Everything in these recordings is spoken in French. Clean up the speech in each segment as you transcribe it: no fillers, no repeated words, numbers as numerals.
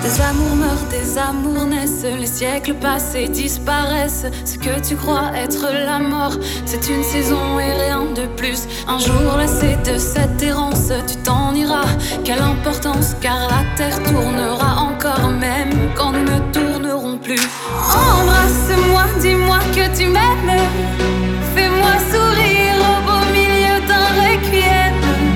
Des amours meurent, des amours naissent, les siècles passés disparaissent. Ce que tu crois être la mort, c'est une saison et rien de plus. Un jour lassé de cette errance, tu t'en iras. Quelle importance, car la terre tournera encore, même quand nous ne tournerons plus. Embrasse-moi, dis-moi que tu m'aimes. Fais-moi sourire au beau milieu d'un requiem.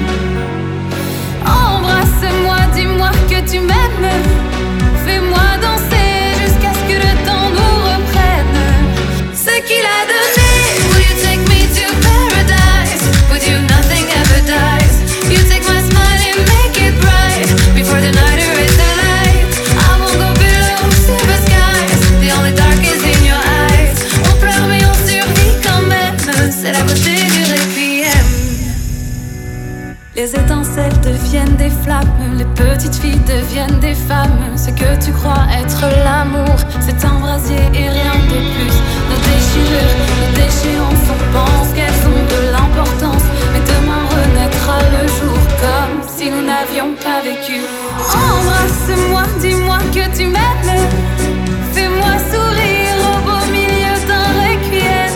Embrasse-moi, dis-moi que tu m'aimes. Fais-moi danser jusqu'à ce que le temps nous reprenne. Ce qu'il a donné. Will you take me to paradise? With you nothing ever dies. You take my smile and make it bright. Before the night erases the light. I won't go below silver skies. The only dark is in your eyes. On pleure mais on survit quand même. C'est la beauté du requiem. Les étincelles deviennent des flammes, les petites filles deviennent des femmes. Ce que tu crois être l'amour, c'est un brasier et rien de plus. Nos déchirures, nos déchéances, on pense qu'elles ont de l'importance. Mais demain renaîtra le jour comme si nous n'avions pas vécu. Embrasse-moi, dis-moi que tu m'aimes. Fais-moi sourire au beau milieu d'un requiem.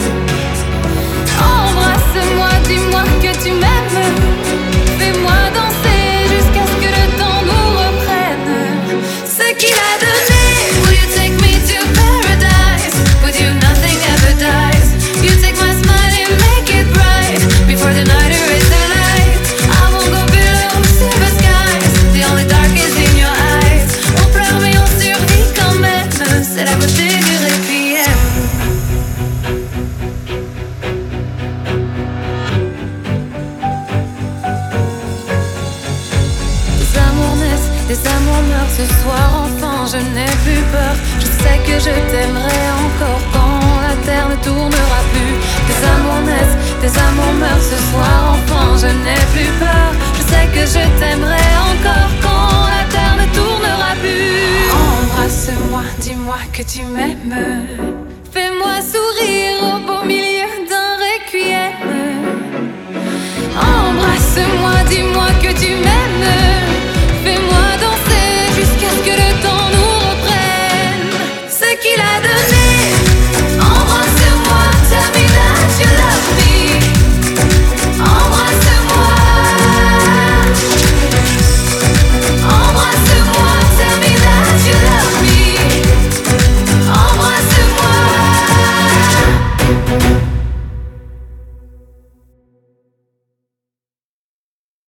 Embrasse-moi, dis-moi que tu m'aimes. Fais-moi danser jusqu'à ce que le temps nous reprenne. Ce qu'il a donné. Will you take me to paradise? With you nothing ever dies. You take my smile and make it bright. Before the night erases the light. I won't go below silver skies. The only dark is in your eyes. On pleure mais on survit quand même. C'est la beauté du requiem. Les amours meurent ce soir, enfin je n'ai plus peur. Je sais que je t'aimerai encore quand la terre ne tournera plus. Des amours naissent, des amours meurent ce soir, enfin je n'ai plus peur. Je sais que je t'aimerai encore quand la terre ne tournera plus. Embrasse-moi, dis-moi que tu m'aimes.